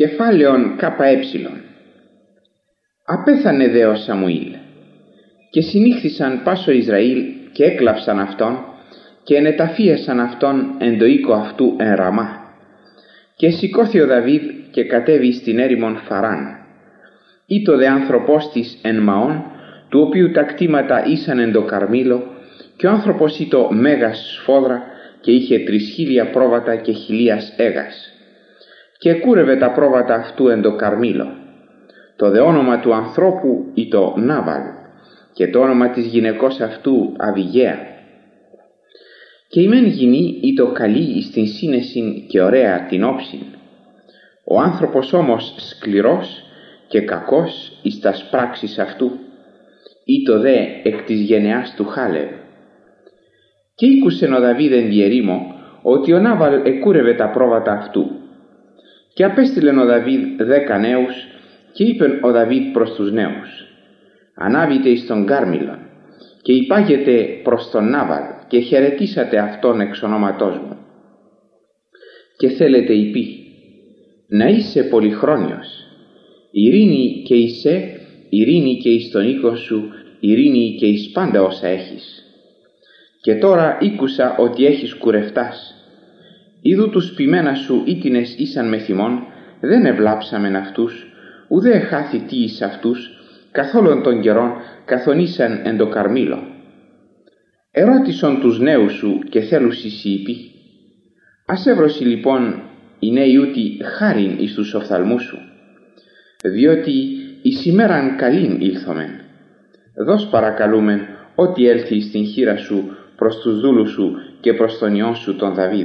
Κεφάλαιον ΚΕ. Απέθανε δε ο Σαμουήλ, και συνήχθησαν πάσο Ισραήλ και έκλαψαν αυτόν και ενεταφίασαν αυτόν εν το οίκο αυτού εν Ραμά. Και σηκώθη ο Δαβίδ και κατέβη στην έρημον Φαράν. Ήτο δε άνθρωπος της εν Μαών, του οποίου τα κτήματα ήσαν εν το Καρμήλο, και ο άνθρωπος ήτο μέγας σφόδρα και είχε 3.000 πρόβατα και 1.000 έγας. Και εκούρευε τα πρόβατα αυτού εν το Καρμήλο. Το δε όνομα του ανθρώπου ήτο Νάβαλ, και το όνομα της γυναικός αυτού Αβιγαία. Και η μεν γυνή ήτο καλή εις την σύνεσιν και ωραία την όψιν. Ο άνθρωπος όμως σκληρός και κακός εις τας πράξεις αυτού, ήτο δε εκ της γενεάς του Χάλευ. Και ήκουσεν ο Δαβίδ εν τη ερήμο ότι ο Νάβαλ εκούρευε τα πρόβατα αυτού. Και απέστειλεν ο Δαβίδ 10 νέους, και είπεν ο Δαβίδ προς τους νέους: «Ανάβητε εις τον Κάρμιλον και υπάγετε προς τον Νάβαλ και χαιρετήσατε αυτόν εξ ονόματός μου. Και θέλετε υπή, να είσαι πολυχρόνιος, ειρήνη και εισέ, ειρήνη και εις τον οίκο σου, ειρήνη και εις πάντα όσα έχεις. Και τώρα ήκουσα ότι έχεις κουρευτάς. Είδου τους ποιμένα σου ήτινες ήσαν με θυμόν, δεν ευλάψαμεν αυτούς, ουδέ εχάθη τι εις αυτούς, καθόλων των καιρών καθονίσαν εν το Καρμήλο. Ερώτησον τους νέους σου και θέλουσι είπε. Ας εύρωσι λοιπόν οι νέοι ούτι χάριν εις τους οφθαλμούς σου, διότι εις ημέραν καλήν ήλθομεν. Δώσ' παρακαλούμεν ό,τι έλθει στην χείρα σου προς τους δούλους σου και προς τον ιόν σου τον Δαβίδ».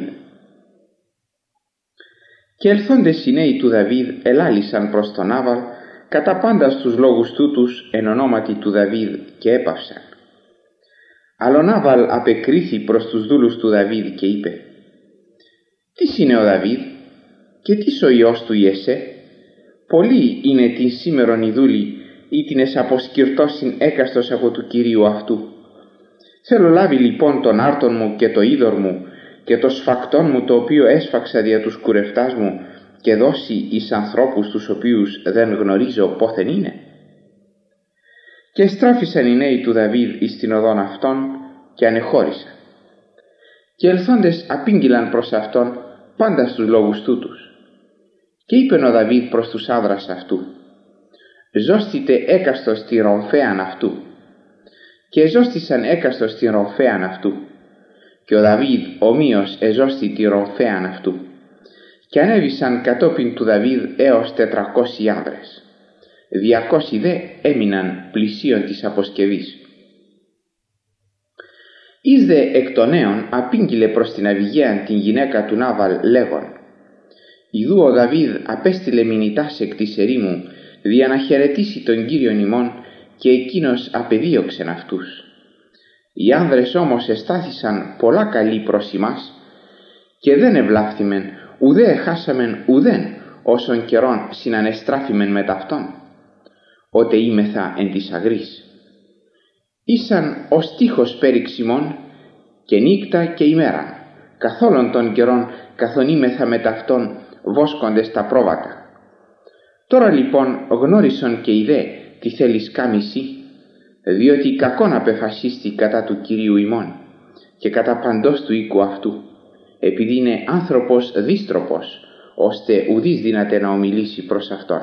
Και ελθόντες οι νέοι του Δαβίδ ελάλησαν προς τον Νάβαλ κατά πάντα στους λόγους τούτους εν ονόματι του Δαβίδ και έπαυσαν. Αλλά ο Νάβαλ απεκρίθη προς τους δούλους του Δαβίδ και είπε: «Τι είναι ο Δαβίδ και τι ο ιός του Ιεσέ? Πολλοί είναι την σήμερον οι δούλοι ή την εσαποσκυρτώσιν έκαστος από του Κυρίου αυτού. Θέλω λάβει λοιπόν τον άρτον μου και το είδωρ μου και το σφακτόν μου το οποίο έσφαξα δια τους κουρευτάς μου και δώσει εις ανθρώπους τους οποίους δεν γνωρίζω πόθεν είναι». Και εστράφησαν οι νέοι του Δαβίδ εις την οδόν αυτών και ανεχώρησαν. Και ελθόντες απήγγειλαν προς αυτόν πάντα στους λόγους τούτους. Και είπεν ο Δαβίδ προς τους άδρας αυτού: «Ζώστητε έκαστος τη ρομφέαν αυτού». Και ζώστησαν έκαστος τη ρομφέαν αυτού. Και ο Δαβίδ ομοίως εζώστη τη ρομφέαν αυτού. Και ανέβησαν κατόπιν του Δαβίδ έως 400 άνδρες. 200 δε έμειναν πλησίον της αποσκευής. Εις δε εκ των νέων απήγγειλε προς την Αβιγαία την γυναίκα του Νάβαλ λέγον: «Ιδού ο Δαβίδ απέστειλε μηνυτάς εκ της ερήμου δια να χαιρετήσει τον Κύριον ημών, και εκείνος απεδίωξεν αυτούς. Οι άνδρες όμως εστάθησαν πολλά καλοί προς ημάς και δεν ευλάφθημεν ουδέ εχάσαμεν ουδέν όσον καιρόν συνανεστράφημεν με ταυτόν, ότε είμεθα εν της αγρής. Ήσαν ως τείχος πέριξ ημών και νύκτα και ημέρα, καθόλων των καιρών καθον είμεθα με ταυτόν βόσκοντες τα πρόβατα. Τώρα λοιπόν γνώρισον και ιδέ τι θέλεις κάμισι, διότι κακόν απεφασίστη κατά του Κυρίου ημών και κατά παντός του οίκου αυτού, επειδή είναι άνθρωπος δύστροπος, ώστε ουδείς δύναται να ομιλήσει προς αυτόν».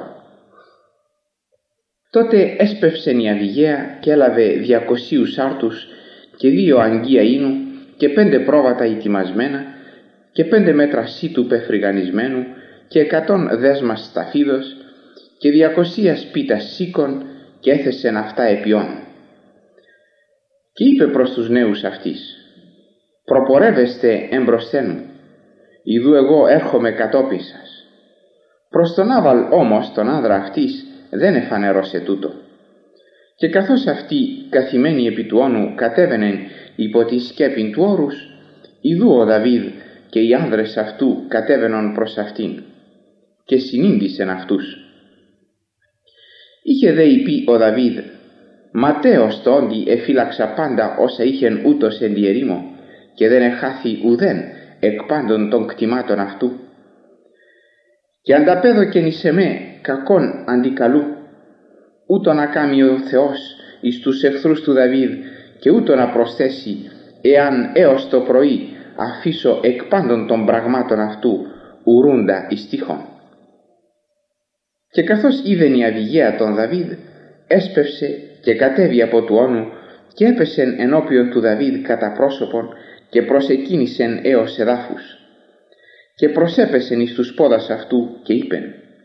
Τότε έσπευσεν η Αβιγαία και έλαβε 200 άρτους και 2 αγγεία ίνου και 5 πρόβατα ετοιμασμένα και 5 μέτρα σίτου πεφρυγανισμένου και 100 δέσμας σταφίδος και 200 σπίτας σίκων, και έθεσεν αυτά επιών. Και είπε προς τους νέους αυτής: «Προπορεύεστε εμπροσθέν μου, ιδού εγώ έρχομαι κατόπιν σας». Προς τον Νάβαλ όμως τον άνδρα αυτής δεν εφανερώσε τούτο. Και καθώς αυτοί καθημένοι επί του όνου κατέβαινεν υπό τη σκέπην του όρους, ιδού ο Δαβίδ και οι άνδρες αυτού κατέβαινον προς αυτήν και συνήντησεν αυτούς. Είχε δε υπεί ο Δαβίδ: «Ματέως το όντι εφύλαξα πάντα όσα είχεν ούτως εν τη ερήμο και δεν εχάθη ουδέν εκ πάντων των κτημάτων αυτού». και ανταπέδωκεν εις εμέ κακόν αντικαλού, ούτω να κάμει ο Θεός εις τους εχθρούς του Δαβίδ, και ούτω να προσθέσει, εάν έως το πρωί αφήσω εκ πάντων των πραγμάτων αυτού ουρούντα εις τείχον. Και καθώς είδεν η Αβιγαία τον Δαβίδ, έσπευσε και κατέβη από του όνου και έπεσεν ενώπιον του Δαβίδ κατά πρόσωπον και προσεκίνησεν έως εδάφους. Και προσέπεσεν εις τους πόδας αυτού και είπεν,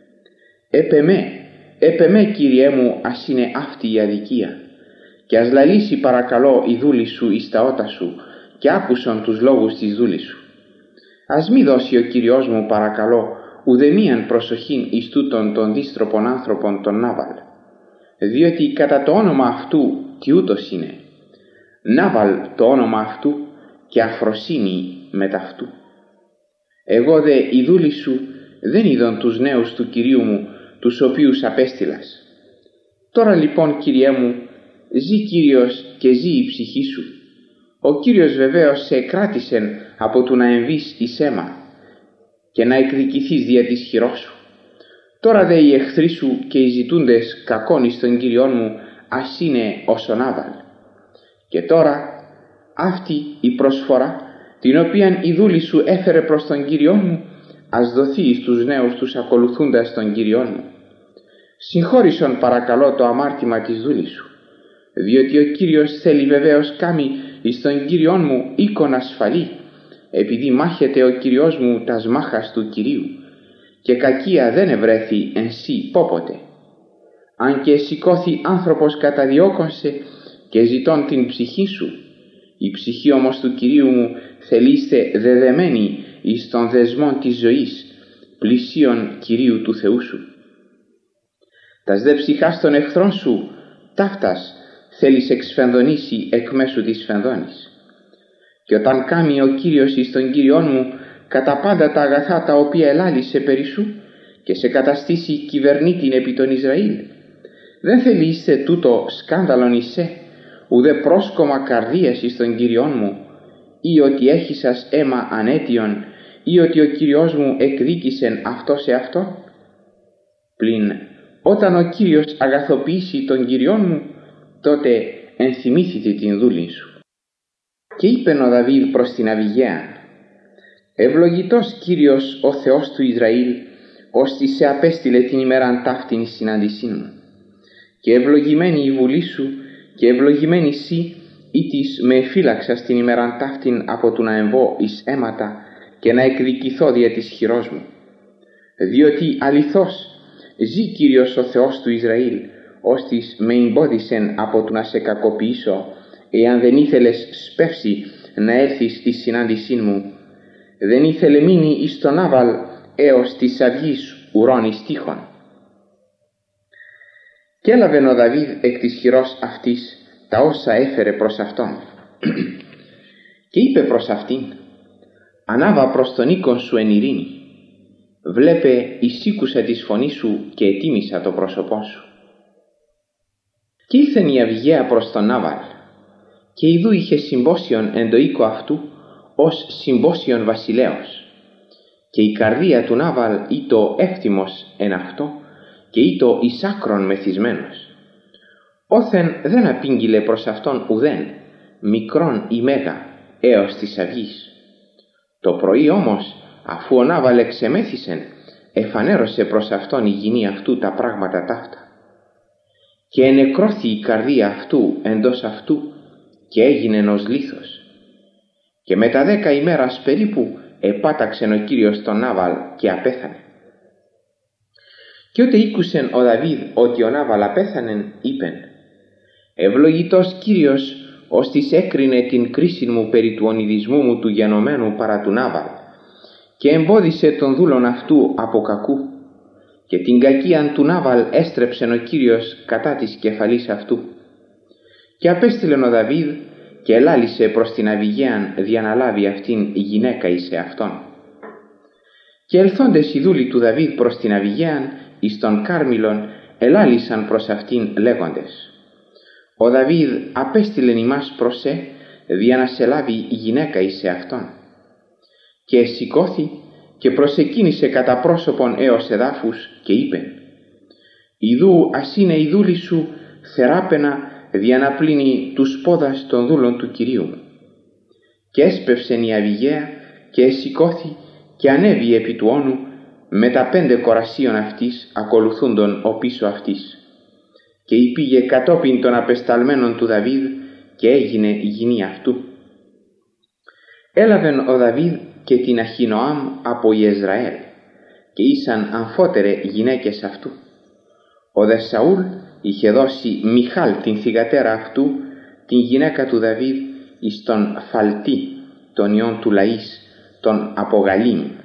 «Έπε με, Κύριέ μου, ας είναι αυτή η αδικία, και ας λαλήσει παρακαλώ η δούλη σου εις τα ότα σου, και άκουσον τους λόγους της δούλης σου. Ας μη δώσει ο Κύριος μου παρακαλώ ουδεμίαν προσοχήν εις τούτον των δύστροπων άνθρωπων των Νάβαλ, διότι κατά το όνομα αυτού τι ούτως είναι, Νάβαλ το όνομα αυτού και αφροσύνη μετ' αυτού. Εγώ δε η δούλη σου δεν είδον τους νέους του Κυρίου μου, τους οποίους απέστειλας. Τώρα λοιπόν, Κύριέ μου, ζει Κύριος και ζει η ψυχή σου. Ο Κύριος βεβαίως σε κράτησεν από του να εμβείς εις αίμα και να εκδικηθείς δια της χειρός σου. Τώρα δε οι εχθροί σου και οι ζητούντες κακόν εις τον Κύριον μου ας είναι ως ο Νάβαλ. Και τώρα αυτή η προσφορά την οποίαν η δούλη σου έφερε προς τον Κύριον μου ας δοθεί στους νέους τους ακολουθούντας τον Κύριον μου. Συγχώρησον παρακαλώ το αμάρτημα της δούλης σου, διότι ο Κύριος θέλει βεβαίως κάμει εις τον Κύριον μου οίκον ασφαλή, επειδή μάχεται ο Κύριος μου τας μάχας του Κυρίου, και κακία δεν ευρέθη εν σύ πόποτε. Αν και σηκώθη άνθρωπος καταδιώκονσε και ζητών την ψυχή σου, η ψυχή όμως του Κυρίου μου θελείστε δεδεμένη εις των δεσμών της ζωής, πλησίον Κυρίου του Θεού σου. Τας δε ψυχάς των εχθρών σου, ταύτας θέλεις εξφενδονήσει εκ μέσου της φενδόνης. Και όταν κάμει ο Κύριος εις τον Κύριον μου κατά πάντα τα αγαθά τα οποία ελάλησε περί σου και σε καταστήσει κυβερνήτην επί των Ισραήλ, δεν θελείστε τούτο σκάνδαλον εισέ, ουδέ πρόσκομα καρδίας εις τον Κύριον μου, ή ότι έχησας αίμα ανέτιον, ή ότι ο Κύριος μου εκδίκησεν αυτό σε αυτό. Πλην όταν ο Κύριος αγαθοποιήσει τον Κύριον μου, τότε ενθυμήθητε την δούλη σου. Και είπεν ο Δαβίδ προς την Αβιγαία, «Ευλογητός Κύριος ο Θεός του Ισραήλ, ώστι σε απέστειλε την ημέραν ταύτην εις συνάντησήν μου. Και ευλογημένη η βουλή σου, και ευλογημένη σύ, ήτις με εφύλαξας την ημέραν ταύτην από του να εμβώ εις αίματα και να εκδικηθώ δια της χειρός μου. Διότι αληθώς ζει Κύριος ο Θεός του Ισραήλ, ώστις με εμπόδισεν από του να σε κακοποιήσω, εάν δεν ήθελες σπεύσει να έρθεις εις συνάντησήν μου, δεν ήθελε μείνει εις τον Νάβαλ έως της αυγής ουρών εις τείχον». Και έλαβεν ο Δαβίδ εκ της χειρός αυτής τα όσα έφερε προς αυτόν και είπε προς αυτήν, «Ανάβα προς τον οίκον σου εν ειρήνη. Βλέπε εισήκουσα της φωνής σου και ετίμησα το πρόσωπό σου». Και ήλθεν η Αβιγαία προς τον Νάβαλ, και ιδού είχε συμπόσιον εν το οίκο αυτού ως συμπόσιον βασιλέως. Και η καρδία του Νάβαλ ήτο εύθυμος εν αυτό, και ήτο εις άκρον μεθυσμένος. Όθεν δεν απήγγειλε προς αυτόν ουδέν, μικρόν ή μέγα, έως της αυγής. Το πρωί όμως, αφού ο Νάβαλ εξεμέθησεν, εφανέρωσε προς αυτόν η γυνή αυτού τα πράγματα ταύτα. Και ενεκρώθη η καρδία αυτού εντός αυτού, και έγινεν ως λίθος. Και μετά 10 ημέρας περίπου επάταξεν ο Κύριος τον Νάβαλ και απέθανε. Και ότε ήκουσεν ο Δαβίδ ότι ο Νάβαλ απέθανεν, είπεν, «Ευλογητός Κύριος, ώστις έκρινε την κρίση μου περί του ονειδισμού μου του γενομένου παρά του Νάβαλ, και εμπόδισε τον δούλον αυτού από κακού, και την κακίαν του Νάβαλ έστρεψεν ο Κύριος κατά της κεφαλής αυτού». Και απέστειλεν ο Δαβίδ και ελάλησε προς την Αβιγαίαν διαναλάβει αυτήν η γυναίκα εις εαυτόν. Και ελθόντες οι δούλοι του Δαβίδ προς την Αβιγαίαν εις τον Κάρμιλον ελάλησαν προς αυτήν λέγοντες, «Ο Δαβίδ απέστειλεν ημάς προς δια να σε λάβει η γυναίκα εις εαυτόν». Και σηκώθη και προσεκίνησε κατά πρόσωπον έως εδάφους και είπεν: «Ιδού ας είναι η δούλη σου θεράπαινα δια να πλύνει τους πόδας των δούλων του Κυρίου μου». Και έσπευσεν η Αβιγαία και εσηκώθη και ανέβη επί του όνου με τα 5 κορασίων αυτής ακολουθούντον οπίσω αυτής. Και υπήγε κατόπιν των απεσταλμένων του Δαβίδ και έγινε γυνή αυτού. Έλαβεν ο Δαβίδ και την Αχινοάμ από Ιεσραήλ και ήσαν αμφότερε γυναίκες αυτού. Ο δε Σαούλ είχε δώσει Μιχάλ την θυγατέρα αυτού, την γυναίκα του Δαβίδ, εις τον Φαλτή, τον ιόν του Λαΐς, τον Απογαλήμ.